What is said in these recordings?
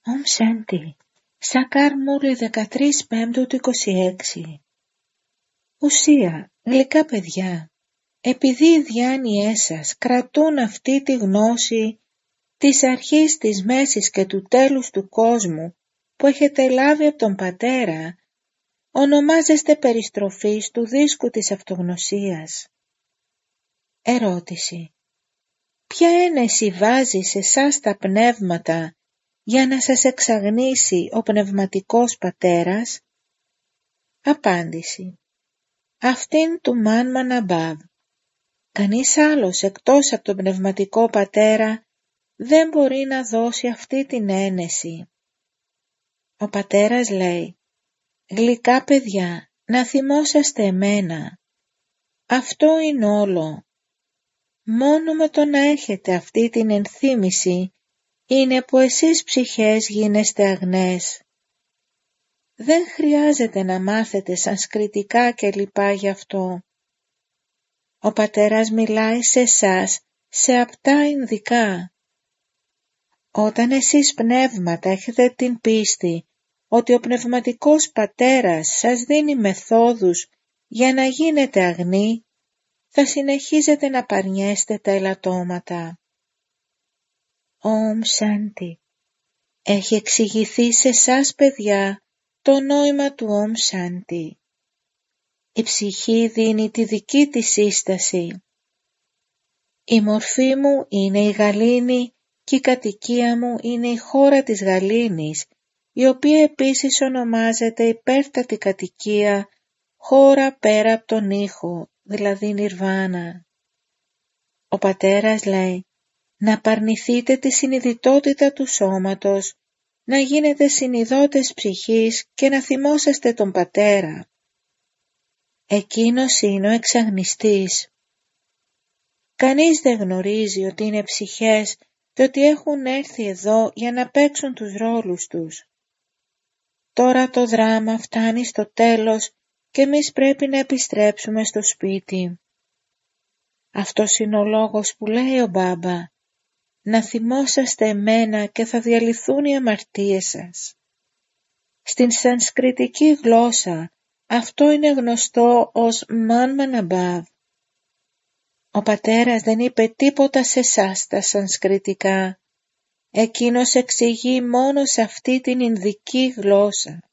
Ομ Σάντι, Σακάρ Μούρλι 13 Πέμπτου του 26. Ουσία, γλυκά παιδιά, επειδή οι διάνοιές σας κρατούν αυτή τη γνώση της αρχής, της μέσης και του τέλους του κόσμου που έχετε λάβει από τον Πατέρα, ονομάζεστε περιστροφής του δίσκου της αυτογνωσίας. Ερώτηση. Ποια ένεση βάζει σε εσάς τα πνεύματα για να σας εξαγνίσει ο πνευματικός πατέρας? Απάντηση. Αυτήν του Μάνμαν Αμπάβ. Κανείς άλλος εκτός από τον πνευματικό πατέρα δεν μπορεί να δώσει αυτή την ένεση. Ο πατέρας λέει, γλυκά παιδιά, να θυμόσαστε εμένα. Αυτό είναι όλο. Μόνο με το να έχετε αυτή την ενθύμηση είναι που εσείς ψυχές γίνεστε αγνές. Δεν χρειάζεται να μάθετε σανσκριτικά και λοιπά γι' αυτό. Ο πατέρας μιλάει σε εσάς σε απτά Ινδικά. Όταν εσείς πνεύματα έχετε την πίστη ότι ο πνευματικός πατέρας σας δίνει μεθόδους για να γίνετε αγνοί, θα συνεχίζετε να παρνιέστε τα ελαττώματα. Ομ Σάντι. Έχει εξηγηθεί σε εσάς παιδιά το νόημα του Ομ Σάντι. Η ψυχή δίνει τη δική της σύσταση. Η μορφή μου είναι η γαλήνη και η κατοικία μου είναι η χώρα της γαλήνης, η οποία επίσης ονομάζεται υπέρτατη κατοικία, χώρα πέρα από τον ήχο, δηλαδή Νιρβάνα. Ο πατέρας λέει, να απαρνηθείτε τη συνειδητότητα του σώματος, να γίνετε συνειδότες ψυχής και να θυμόσαστε τον πατέρα. Εκείνος είναι ο εξαγνιστής. Κανείς δεν γνωρίζει ότι είναι ψυχές και ότι έχουν έρθει εδώ για να παίξουν τους ρόλους τους. Τώρα το δράμα φτάνει στο τέλος και εμείς πρέπει να επιστρέψουμε στο σπίτι. Αυτός είναι ο λόγος που λέει ο Μπάμπα, να θυμόσαστε εμένα και θα διαλυθούν οι αμαρτίες σας. Στην σανσκριτική γλώσσα αυτό είναι γνωστό ως Μάνμαν Αμπάβ. Ο πατέρας δεν είπε τίποτα σε εσάς τα σανσκριτικά. Εκείνος εξηγεί μόνο σε αυτή την Ινδική γλώσσα.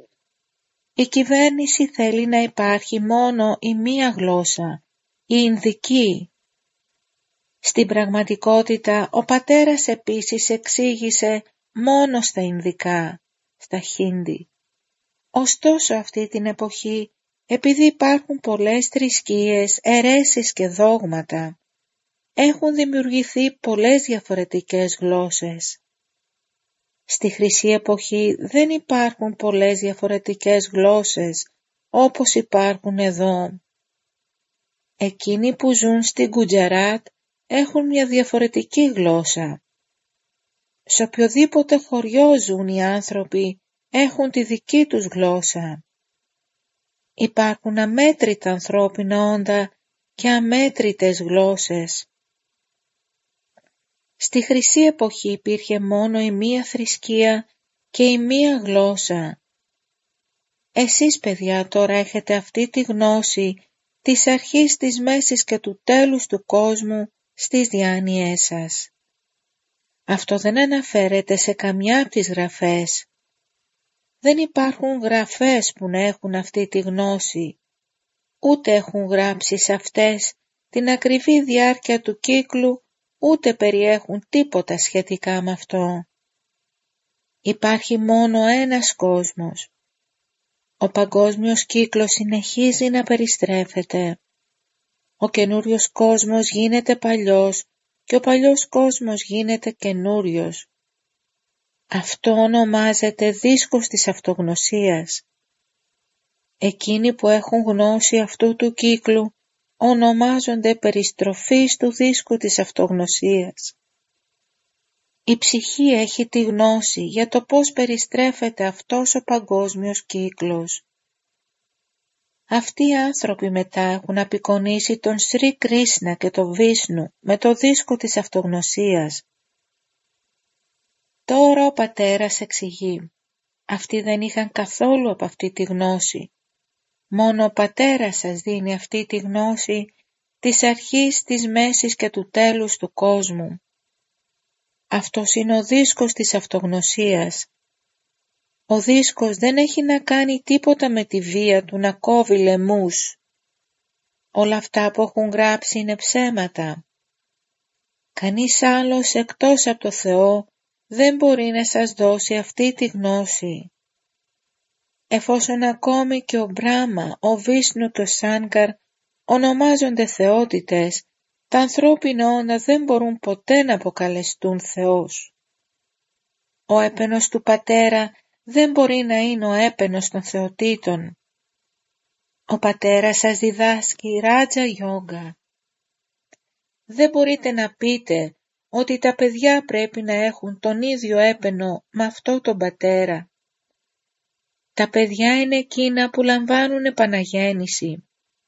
Η κυβέρνηση θέλει να υπάρχει μόνο η μία γλώσσα, η Ινδική. Στην πραγματικότητα ο πατέρας επίσης εξήγησε μόνο στα Ινδικά, στα Χίντι. Ωστόσο αυτή την εποχή, επειδή υπάρχουν πολλές θρησκείες, αιρέσεις και δόγματα, έχουν δημιουργηθεί πολλές διαφορετικές γλώσσες. Στη Χρυσή Εποχή δεν υπάρχουν πολλές διαφορετικές γλώσσες όπως υπάρχουν εδώ. Εκείνοι που ζουν στην Κουτζαράτ έχουν μια διαφορετική γλώσσα. Σε οποιοδήποτε χωριό ζουν οι άνθρωποι έχουν τη δική τους γλώσσα. Υπάρχουν αμέτρητα ανθρώπινα όντα και αμέτρητες γλώσσες. Στη Χρυσή Εποχή υπήρχε μόνο η μία θρησκεία και η μία γλώσσα. Εσείς παιδιά τώρα έχετε αυτή τη γνώση της αρχής, της μέσης και του τέλους του κόσμου στις διάνοιές σας. Αυτό δεν αναφέρεται σε καμιά από τις γραφές. Δεν υπάρχουν γραφές που να έχουν αυτή τη γνώση, ούτε έχουν γράψει σε αυτές την ακριβή διάρκεια του κύκλου, ούτε περιέχουν τίποτα σχετικά με αυτό. Υπάρχει μόνο ένας κόσμος. Ο παγκόσμιος κύκλος συνεχίζει να περιστρέφεται. Ο καινούριος κόσμος γίνεται παλιός και ο παλιός κόσμος γίνεται καινούριος. Αυτό ονομάζεται δίσκος της αυτογνωσίας. Εκείνοι που έχουν γνώση αυτού του κύκλου ονομάζονται περιστροφής του δίσκου της αυτογνωσίας. Η ψυχή έχει τη γνώση για το πώς περιστρέφεται αυτός ο παγκόσμιος κύκλος. Αυτοί οι άνθρωποι μετά έχουν απεικονίσει τον Σρι Κρίσνα και τον Βίσνου με το δίσκο της αυτογνωσίας. Τώρα ο πατέρας εξηγεί. Αυτοί δεν είχαν καθόλου από αυτή τη γνώση. Μόνο ο πατέρας σας δίνει αυτή τη γνώση της αρχής, της μέσης και του τέλους του κόσμου. Αυτός είναι ο δίσκος της αυτογνωσίας. Ο δίσκος δεν έχει να κάνει τίποτα με τη βία του να κόβει λαιμούς. Όλα αυτά που έχουν γράψει είναι ψέματα. Κανείς άλλος εκτός από το Θεό δεν μπορεί να σας δώσει αυτή τη γνώση. Εφόσον ακόμη και ο Μπράμα, ο Βίσνου και ο Σάνκαρ ονομάζονται θεότητες, τα ανθρώπινα όντα δεν μπορούν ποτέ να αποκαλεστούν Θεός. Ο έπαινος του πατέρα δεν μπορεί να είναι ο έπαινος των θεοτήτων. Ο πατέρας σας διδάσκει Ράτζα Γιόγκα. Δεν μπορείτε να πείτε ότι τα παιδιά πρέπει να έχουν τον ίδιο έπαινο με αυτό τον πατέρα. Τα παιδιά είναι εκείνα που λαμβάνουν επαναγέννηση.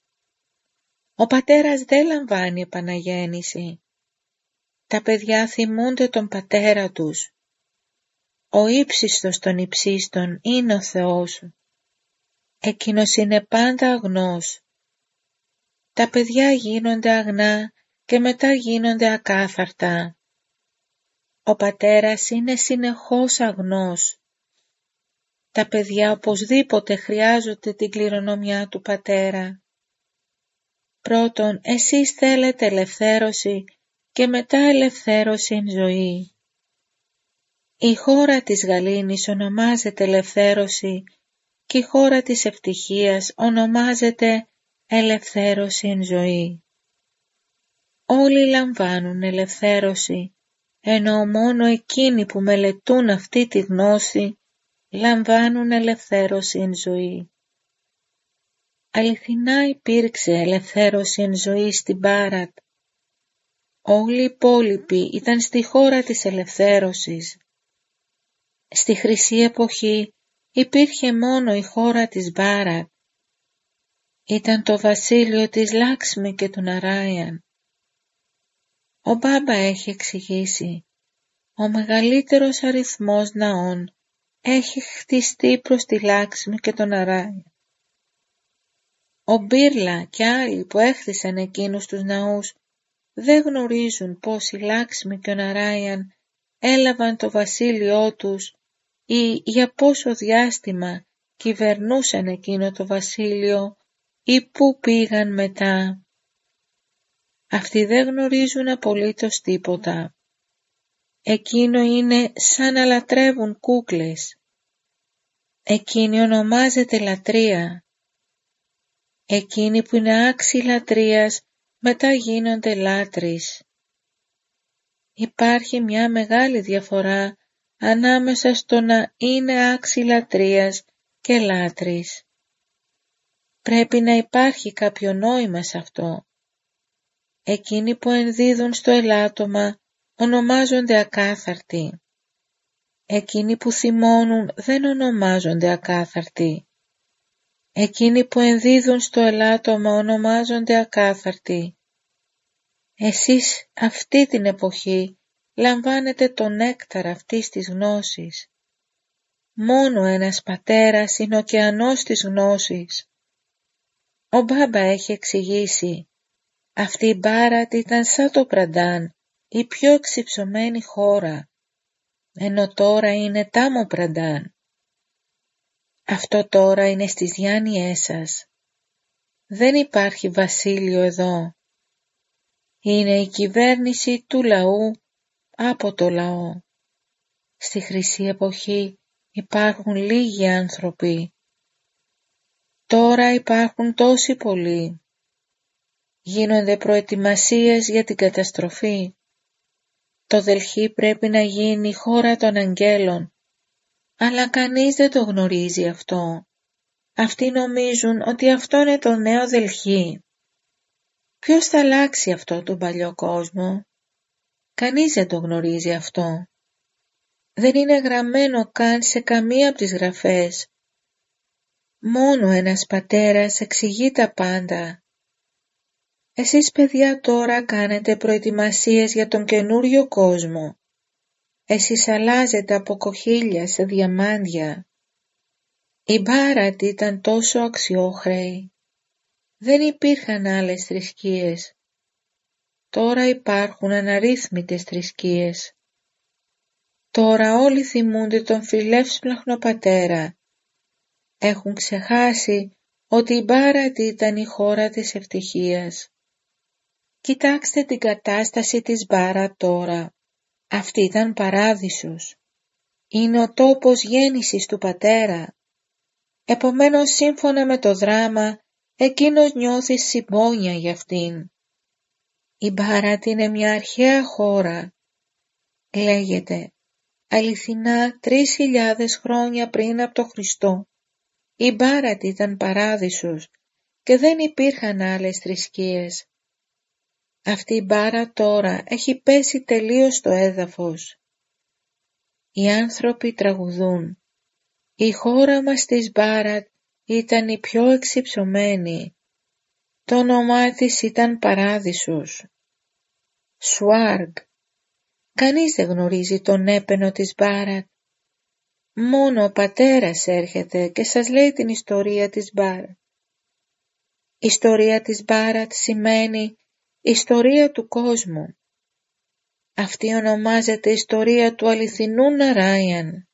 Ο πατέρας δεν λαμβάνει επαναγέννηση. Τα παιδιά θυμούνται τον πατέρα τους. Ο ύψιστος των υψίστων είναι ο Θεός. Εκείνος είναι πάντα αγνός. Τα παιδιά γίνονται αγνά και μετά γίνονται ακάθαρτα. Ο πατέρας είναι συνεχώς αγνός. Τα παιδιά οπωσδήποτε χρειάζονται την κληρονομιά του πατέρα. Πρώτον, εσείς θέλετε ελευθέρωση και μετά ελευθέρωση εν ζωή. Η χώρα της γαλήνης ονομάζεται ελευθέρωση και η χώρα της ευτυχίας ονομάζεται ελευθέρωση εν ζωή. Όλοι λαμβάνουν ελευθέρωση, ενώ μόνο εκείνοι που μελετούν αυτή τη γνώση λαμβάνουν ελευθέρωση εν ζωή. Αληθινά υπήρξε ελευθέρωση εν ζωή στην Μπάρατ. Όλοι οι υπόλοιποι ήταν στη χώρα της ελευθέρωσης. Στη χρυσή εποχή υπήρχε μόνο η χώρα της Μπάρατ. Ήταν το βασίλειο της Λάξμη και του Ναράιαν. Ο Μπάμπα έχει εξηγήσει, ο μεγαλύτερος αριθμός ναών έχει χτιστεί προς τη Λάξμη και τον Ναράιαν. Ο Μπίρλα και άλλοι που έχτισαν εκείνους τους ναούς δεν γνωρίζουν πως η Λάξμη και ο Ναράιαν έλαβαν το βασίλειό τους ή για πόσο διάστημα κυβερνούσαν εκείνο το βασίλειο ή πού πήγαν μετά. Αυτοί δεν γνωρίζουν απολύτως τίποτα. Εκείνο είναι σαν να λατρεύουν κούκλες. Εκείνη ονομάζεται λατρεία. Εκείνοι που είναι άξιοι λατρείας μετά γίνονται λάτρεις. Υπάρχει μια μεγάλη διαφορά ανάμεσα στο να είναι άξιοι λατρείας και λάτρεις. Πρέπει να υπάρχει κάποιο νόημα σε αυτό. Εκείνοι που ενδίδουν στο ελάττωμα ονομάζονται ακάθαρτοι. Εκείνοι που θυμώνουν δεν ονομάζονται ακάθαρτοι. Εκείνοι που ενδίδουν στο ελάττωμα ονομάζονται ακάθαρτοι. Εσείς αυτή την εποχή λαμβάνετε τον νέκταρ αυτής της γνώσης. Μόνο ένας πατέρας είναι ο ωκεανός της γνώσης. Ο Μπάμπα έχει εξηγήσει, αυτή η Μπάρατ ήταν σαν το Πραντάν, η πιο εξυψωμένη χώρα, ενώ τώρα είναι Τάμο Πραντάν. Αυτό τώρα είναι στις διάνοιές σας. Δεν υπάρχει βασίλειο εδώ. Είναι η κυβέρνηση του λαού από το λαό. Στη χρυσή εποχή υπάρχουν λίγοι άνθρωποι. Τώρα υπάρχουν τόσοι πολλοί. Γίνονται προετοιμασίες για την καταστροφή. Το Δελχή πρέπει να γίνει η χώρα των αγγέλων, αλλά κανείς δεν το γνωρίζει αυτό. Αυτοί νομίζουν ότι αυτό είναι το νέο Δελχή. Ποιος θα αλλάξει αυτό τον παλιό κόσμο? Κανείς δεν το γνωρίζει αυτό. Δεν είναι γραμμένο καν σε καμία από τις γραφές. Μόνο ένας πατέρας εξηγεί τα πάντα. Εσείς παιδιά τώρα κάνετε προετοιμασίες για τον καινούριο κόσμο. εσείς αλλάζετε από κοχύλια σε διαμάντια. Η Μπάρατ ήταν τόσο αξιόχρεη. Δεν υπήρχαν άλλες θρησκείες. Τώρα υπάρχουν αναρρύθμιτες θρησκείες. Τώρα όλοι θυμούνται τον φιλεύσπλαχνο πατέρα. Έχουν ξεχάσει ότι η Μπάρατ ήταν η χώρα της ευτυχίας. Κοιτάξτε την κατάσταση της Μπάρατ τώρα. Αυτή ήταν παράδεισος. Είναι ο τόπος γέννησης του πατέρα. Επομένως, σύμφωνα με το δράμα, εκείνος νιώθει συμπόνια για αυτήν. Η Μπάρατ είναι μια αρχαία χώρα. Λέγεται, αληθινά 3.000 χρόνια πριν από το Χριστό, η Μπάρατ ήταν παράδεισος και δεν υπήρχαν άλλες θρησκείες. Αυτή η Μπάρατ τώρα έχει πέσει τελείως στο έδαφος. Οι άνθρωποι τραγουδούν. Η χώρα μας της Μπάρατ ήταν η πιο εξυψωμένη. Το όνομά της ήταν παράδεισος. Σουάργ. Κανείς δεν γνωρίζει τον έπαινο της Μπάρατ. Μόνο ο πατέρας έρχεται και σας λέει την ιστορία της Μπάρατ. Ιστορία της Μπάρατ σημαίνει ιστορία του κόσμου. Αυτή ονομάζεται ιστορία του αληθινού Ναράιαν.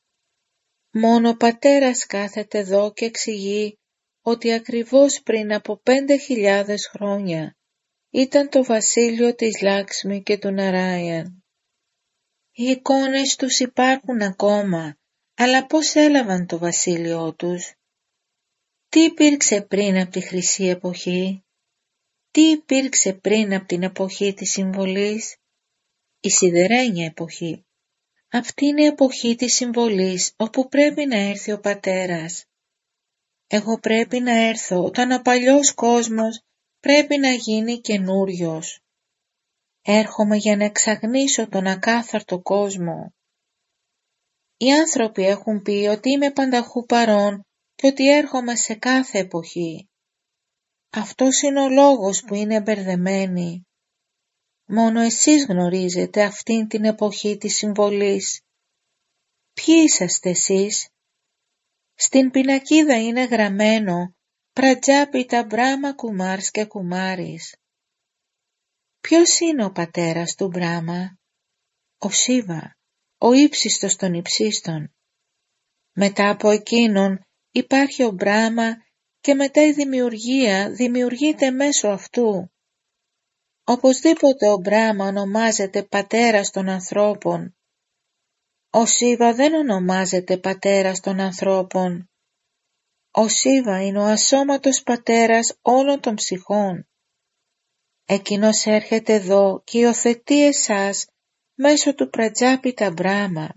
Μόνο ο πατέρας κάθεται εδώ και εξηγεί ότι ακριβώς πριν από 5.000 χρόνια ήταν το βασίλειο της Λάξμη και του Ναράιαν. Οι εικόνες τους υπάρχουν ακόμα, αλλά πώς έλαβαν το βασίλειό τους? Τι υπήρξε πριν από τη Χρυσή Εποχή? Τι υπήρξε πριν από την εποχή της συμβολής? Η σιδερένια εποχή. Αυτή είναι η εποχή της συμβολής όπου πρέπει να έρθει ο πατέρας. Εγώ πρέπει να έρθω όταν ο παλιός κόσμος πρέπει να γίνει καινούριος. Έρχομαι για να εξαγνίσω τον ακάθαρτο κόσμο. Οι άνθρωποι έχουν πει ότι είμαι πανταχού παρών και ότι έρχομαι σε κάθε εποχή. Αυτός είναι ο λόγος που είναι μπερδεμένοι. Μόνο εσείς γνωρίζετε αυτήν την εποχή της συμβολής. Ποιοι είσαστε εσείς? Στην πινακίδα είναι γραμμένο Πρατζάπιτα Μπράμα Κουμάρς και Κουμάρης. Ποιος είναι ο πατέρας του Μπράμα? Ο Σίβα, ο ύψιστος των υψίστων. Μετά από εκείνον υπάρχει ο Μπράμα και μετά η δημιουργία δημιουργείται μέσω αυτού. Οπωσδήποτε ο Μπράμα ονομάζεται πατέρας των ανθρώπων. Ο Σίβα δεν ονομάζεται πατέρας των ανθρώπων. Ο Σίβα είναι ο ασώματος πατέρας όλων των ψυχών. Εκείνος έρχεται εδώ και υιοθετεί εσάς μέσω του Πρατζάπιτα Μπράμα.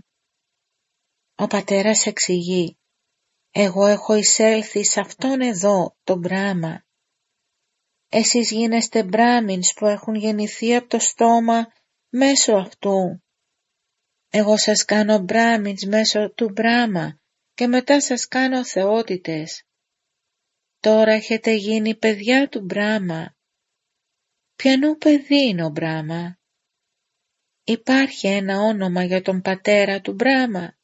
Ο πατέρας εξηγεί, εγώ έχω εισέλθει σε αυτόν εδώ τον Μπράμα. Εσείς γίνεστε Μπράμινς που έχουν γεννηθεί από το στόμα μέσω αυτού. Εγώ σας κάνω Μπράμινς μέσω του Μπράμα και μετά σας κάνω θεότητες. Τώρα έχετε γίνει παιδιά του Μπράμα. Ποιανού παιδί είναι ο Μπράμα? Υπάρχει ένα όνομα για τον πατέρα του Μπράμα.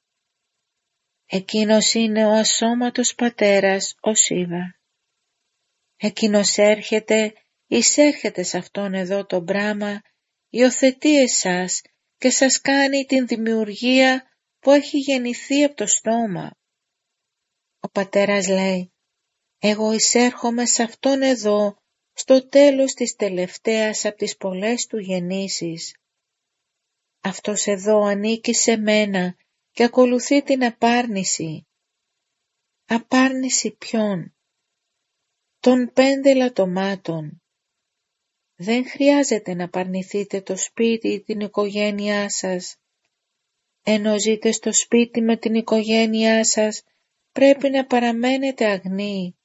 Εκείνος είναι ο ασώματος πατέρας, ο Σίβα. Εκείνος έρχεται, εισέρχεται σε αυτόν εδώ τον Μπράμα, υιοθετεί εσάς και σας κάνει την δημιουργία που έχει γεννηθεί από το στόμα. Ο πατέρας λέει, εγώ εισέρχομαι σε αυτόν εδώ στο τέλος της τελευταίας από τις πολλές του γεννήσεις. Αυτός εδώ ανήκει σε μένα και ακολουθεί την απάρνηση. Απάρνηση ποιον? Των 5 λατωμάτων. Δεν χρειάζεται να απαρνηθείτε το σπίτι ή την οικογένειά σας. Ενώ ζείτε στο σπίτι με την οικογένειά σας, πρέπει να παραμένετε αγνοί.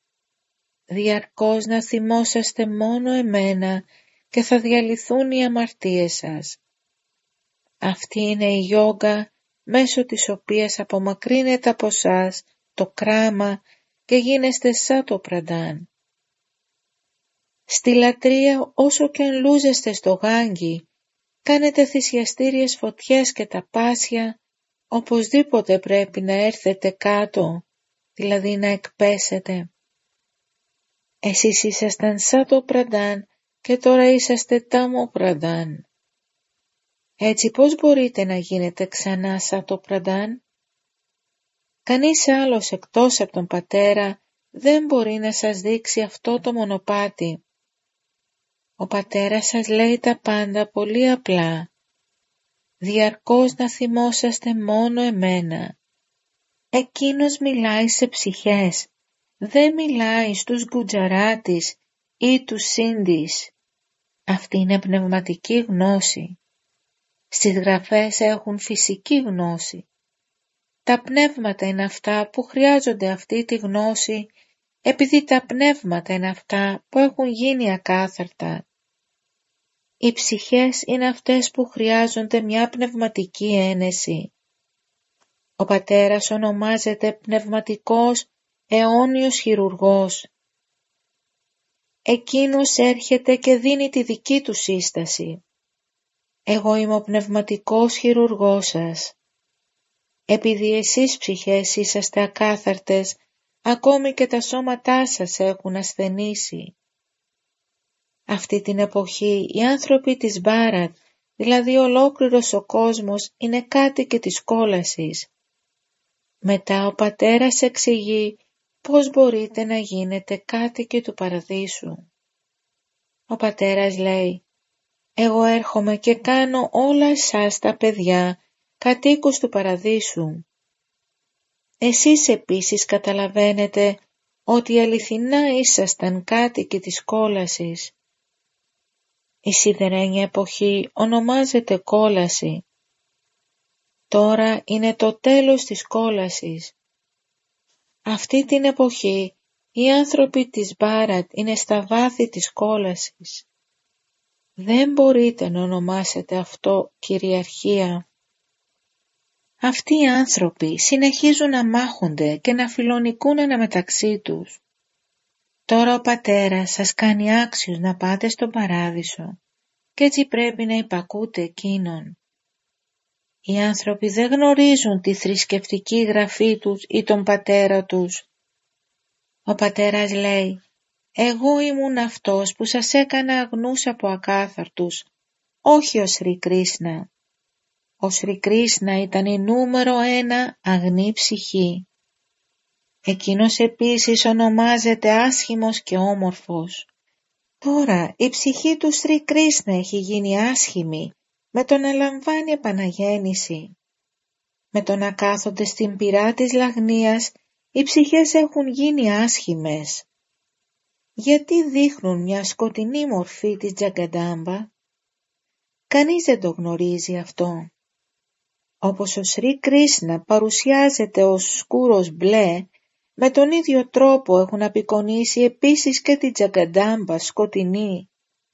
Διαρκώς να θυμόσαστε μόνο εμένα και θα διαλυθούν οι αμαρτίες σας. Αυτή είναι η γιόγκα μέσω της οποίας απομακρύνεται από σας το κράμα και γίνεστε σαν το πραντάν. Στη λατρεία όσο και αν λούζεστε στο γάγγι, Κάνετε θυσιαστήριες φωτιές και τα Πάσια, οπωσδήποτε πρέπει να έρθετε κάτω, δηλαδή να εκπέσετε. Εσείς ήσασταν σάτο πραντάν και τώρα είσαστε τάμο πραντάν. Έτσι πώς μπορείτε να γίνετε ξανά σάτο πραντάν? Κανείς άλλος εκτός από τον Πατέρα δεν μπορεί να σας δείξει αυτό το μονοπάτι. Ο Πατέρας σας λέει τα πάντα πολύ απλά. Διαρκώς να θυμόσαστε μόνο εμένα. Εκείνος μιλάει σε ψυχές, δεν μιλάει στους γκουτζαράτης ή τους σύντις. Αυτή είναι πνευματική γνώση. Στις γραφές έχουν φυσική γνώση. Τα πνεύματα είναι αυτά που χρειάζονται αυτή τη γνώση, επειδή τα πνεύματα είναι αυτά που έχουν γίνει ακάθαρτα. Οι ψυχές είναι αυτές που χρειάζονται μια πνευματική ένεση. Ο Πατέρας ονομάζεται πνευματικός αιώνιος χειρουργός. Εκείνος έρχεται και δίνει τη δική του σύσταση. Εγώ είμαι ο πνευματικός χειρουργός σας. Επειδή εσείς ψυχές είσαστε ακάθαρτες, ακόμη και τα σώματά σας έχουν ασθενήσει. Αυτή την εποχή οι άνθρωποι της Μπάρατ, δηλαδή ολόκληρος ο κόσμος, είναι κάτοικοι της κόλασης. Μετά ο Πατέρας εξηγεί πώς μπορείτε να γίνετε κάτοικοι του Παραδείσου. Ο Πατέρας λέει, εγώ έρχομαι και κάνω όλα εσάς τα παιδιά κατοίκους του Παραδείσου. Εσείς επίσης καταλαβαίνετε ότι αληθινά ήσασταν κάτοικοι της κόλασης. Η σιδερένια εποχή ονομάζεται κόλαση. Τώρα είναι το τέλος της κόλασης. Αυτή την εποχή οι άνθρωποι της Μπάρατ είναι στα βάθη της κόλασης. Δεν μπορείτε να ονομάσετε αυτό κυριαρχία. Αυτοί οι άνθρωποι συνεχίζουν να μάχονται και να φιλονικούν αναμεταξύ τους. Τώρα ο Πατέρας σας κάνει άξιους να πάτε στον Παράδεισο και έτσι πρέπει να υπακούτε εκείνον. Οι άνθρωποι δεν γνωρίζουν τη θρησκευτική γραφή τους ή τον Πατέρα τους. Ο Πατέρας λέει, εγώ ήμουν αυτός που σας έκανα αγνούς από ακάθαρτους, όχι ο Σρι Κρίσνα. Ο Σρι Κρίσνα ήταν η νούμερο 1 αγνή ψυχή. Εκείνος επίσης ονομάζεται άσχημος και όμορφος. Τώρα η ψυχή του Σρι Κρίσνα έχει γίνει άσχημη με το να λαμβάνει επαναγέννηση. Με το να κάθονται στην πυρά της λαγνίας οι ψυχές έχουν γίνει άσχημες. Γιατί δείχνουν μια σκοτεινή μορφή της Τζαγκαντάμπα? Κανείς δεν το γνωρίζει αυτό. Όπως ο Σρι Κρίσνα παρουσιάζεται ως σκούρος μπλε, με τον ίδιο τρόπο έχουν απεικονίσει επίσης και την Τζαγκαντάμπα σκοτεινή.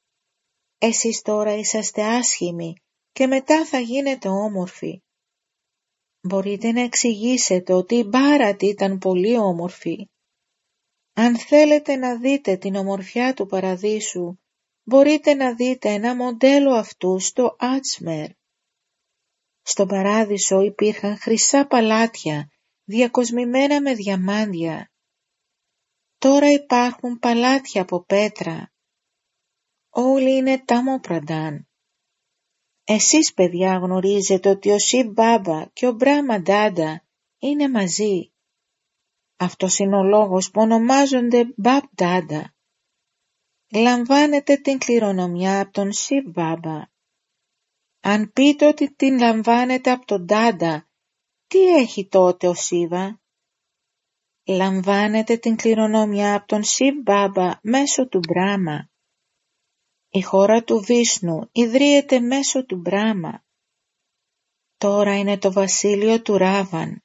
Εσείς τώρα είσαστε άσχημοι και μετά θα γίνετε όμορφοι. Μπορείτε να εξηγήσετε ότι η Μπάρατ ήταν πολύ όμορφη. Αν θέλετε να δείτε την ομορφιά του Παραδείσου, μπορείτε να δείτε ένα μοντέλο αυτού στο Άτσμερ. Στον Παράδεισο υπήρχαν χρυσά παλάτια, διακοσμημένα με διαμάντια. Τώρα υπάρχουν παλάτια από πέτρα. Όλοι είναι τάμοπραντάν. Εσείς παιδιά γνωρίζετε ότι ο Σιβ Μπάμπα και ο Μπράχμα Ντάντα είναι μαζί. Αυτός είναι ο λόγος που ονομάζονται Μπαμπ Ντάντα. Λαμβάνετε την κληρονομιά από τον Σιβ Μπάμπα. Αν πείτε ότι την λαμβάνετε από τον Ντάντα, τι έχει τότε ο Σίβα? Λαμβάνετε την κληρονομιά από τον Σιβ Μπάμπα μέσω του Μπράχμα. Η χώρα του Βίσνου ιδρύεται μέσω του Μπράχμα. Τώρα είναι το βασίλειο του Ράβαν.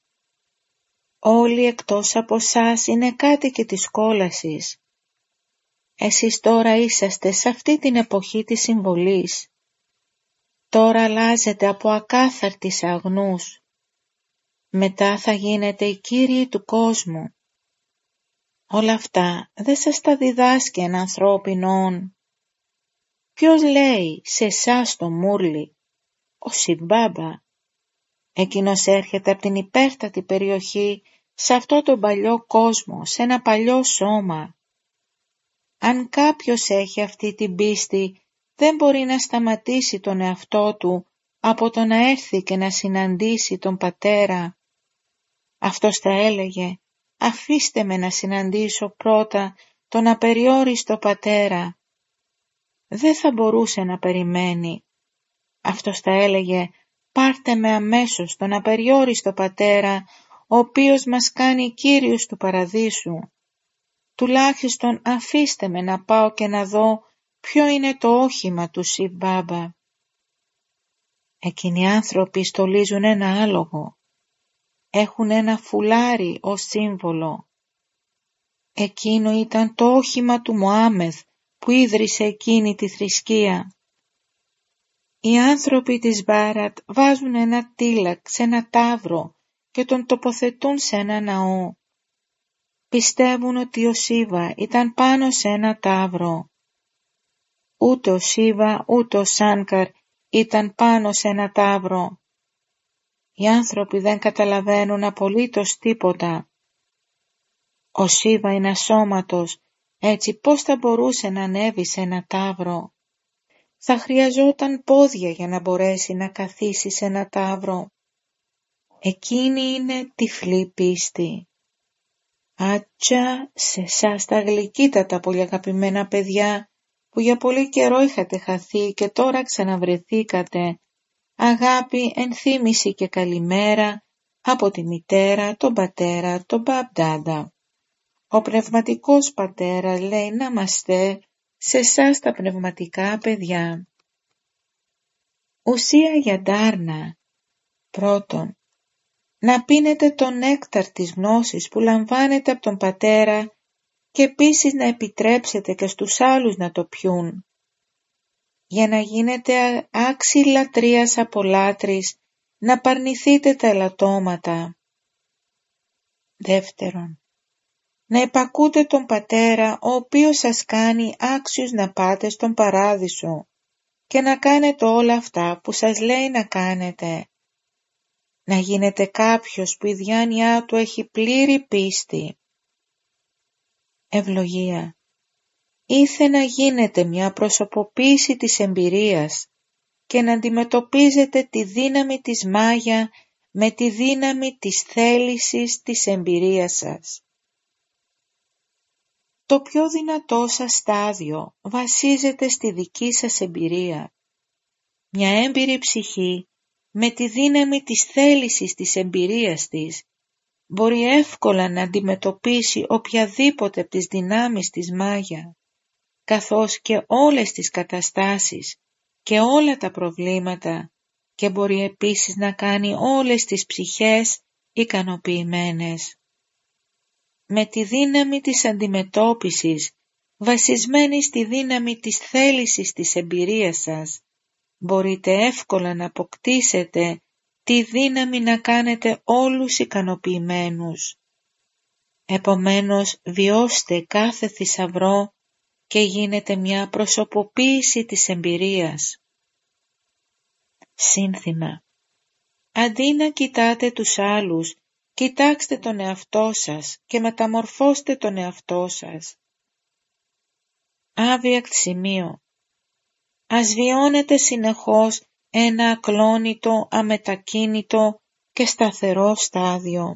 Όλοι εκτός από σας είναι κάτοικοι της κόλασης. Εσείς τώρα είσαστε σε αυτή την εποχή της συμβολής. Τώρα αλλάζετε από ακάθαρτοι σε αγνούς. Μετά θα γίνετε οι κύριοι του κόσμου. Όλα αυτά δεν σας τα διδάσκει ένα ανθρώπινο όν. Ποιος λέει σε εσάς το Μούρλι? Ο Σιμπάμπα. Εκείνος έρχεται από την υπέρτατη περιοχή, σε αυτό τον παλιό κόσμο, σε ένα παλιό σώμα. Αν κάποιος έχει αυτή την πίστη, δεν μπορεί να σταματήσει τον εαυτό του από το να έρθει και να συναντήσει τον Πατέρα. Αυτός θα έλεγε, αφήστε με να συναντήσω πρώτα τον απεριόριστο Πατέρα. Δεν θα μπορούσε να περιμένει. Αυτός θα έλεγε, πάρτε με αμέσως τον απεριόριστο Πατέρα, ο οποίος μας κάνει Κύριους του Παραδείσου. Τουλάχιστον αφήστε με να πάω και να δω ποιο είναι το όχημα του Σιμπάμπα. Εκείνοι οι άνθρωποι στολίζουν ένα άλογο. Έχουν ένα φουλάρι ως σύμβολο. Εκείνο ήταν το όχημα του Μωάμεθ που ίδρυσε εκείνη τη θρησκεία. Οι άνθρωποι της Μπάρατ βάζουν ένα τίλακ σε ένα ταύρο και τον τοποθετούν σε ένα ναό. Πιστεύουν ότι ο Σίβα ήταν πάνω σε ένα ταύρο. Ούτε ο Σίβα ούτε ο Σάνκαρ ήταν πάνω σε ένα ταύρο. Οι άνθρωποι δεν καταλαβαίνουν απολύτως τίποτα. Ο Σίβα είναι ασώματος, έτσι πώς θα μπορούσε να ανέβει σε ένα ταύρο? Θα χρειαζόταν πόδια για να μπορέσει να καθίσει σε ένα ταύρο. Εκείνη είναι τυφλή πίστη. Άτσα σε εσάς τα γλυκύτατα πολύ αγαπημένα παιδιά, που για πολύ καιρό είχατε χαθεί και τώρα ξαναβρεθήκατε. Αγάπη, ενθύμηση και καλημέρα από τη μητέρα, τον πατέρα, τον μπαμπτάντα. Ο πνευματικός πατέρας λέει να είμαστε σε εσάς τα πνευματικά παιδιά. Ουσία για ντάρνα. Πρώτον, να πίνετε τον νέκταρ της γνώσης που λαμβάνετε από τον Πατέρα και επίσης να επιτρέψετε και στους άλλους να το πιούν, για να γίνετε άξιοι λατρείας από λάτρεις, να παρνηθείτε τα ελαττώματα. Δεύτερον, να υπακούτε τον Πατέρα, ο οποίος σας κάνει άξιους να πάτε στον Παράδεισο και να κάνετε όλα αυτά που σας λέει να κάνετε. Να γίνετε κάποιος που η διάνοιά του έχει πλήρη πίστη. Ευλογία. Ήθε να γίνετε μια προσωποποίηση της εμπειρίας και να αντιμετωπίζετε τη δύναμη της Μάγια με τη δύναμη της θέλησης της εμπειρίας σας. Το πιο δυνατό σας στάδιο βασίζεται στη δική σας εμπειρία. Μια έμπειρη ψυχή με τη δύναμη της θέλησης της εμπειρίας της μπορεί εύκολα να αντιμετωπίσει οποιαδήποτε από τις δυνάμεις της Μάγια, καθώς και όλες τις καταστάσεις και όλα τα προβλήματα, και μπορεί επίσης να κάνει όλες τις ψυχές ικανοποιημένες. Με τη δύναμη της αντιμετώπισης, βασισμένη στη δύναμη της θέλησης της εμπειρίας σας, μπορείτε εύκολα να αποκτήσετε τη δύναμη να κάνετε όλους ικανοποιημένους. Επομένως, βιώστε κάθε θησαυρό και γίνετε μια προσωποποίηση της εμπειρίας. Σύνθημα. Αντί να κοιτάτε τους άλλους, κοιτάξτε τον εαυτό σας και μεταμορφώστε τον εαυτό σας. Άβιακτ σημείο. Ας βιώνετε συνεχώς ένα ακλόνητο, αμετακίνητο και σταθερό στάδιο.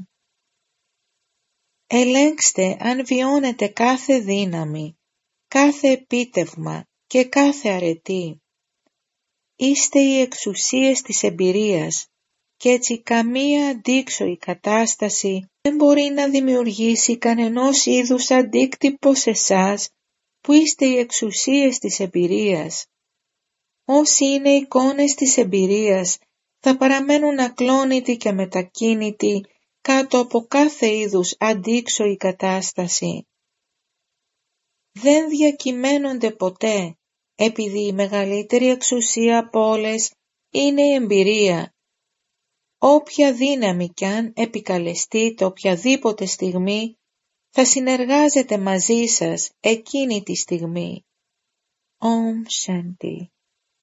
Ελέγξτε αν βιώνετε κάθε δύναμη, κάθε επίτευγμα και κάθε αρετή. Είστε οι εξουσίες της εμπειρίας και έτσι καμία αντίξωη κατάσταση δεν μπορεί να δημιουργήσει κανενός είδους αντίκτυπο σε εσάς που είστε οι εξουσίες της εμπειρίας. Όσοι είναι εικόνες της εμπειρίας θα παραμένουν ακλόνητοι και μετακίνητοι κάτω από κάθε είδους αντίξωη κατάσταση. Δεν διακυμαίνονται ποτέ, επειδή η μεγαλύτερη εξουσία από όλες είναι η εμπειρία. Όποια δύναμη κι αν επικαλεστείτε οποιαδήποτε στιγμή, θα συνεργάζεται μαζί σας εκείνη τη στιγμή. Om Shanti.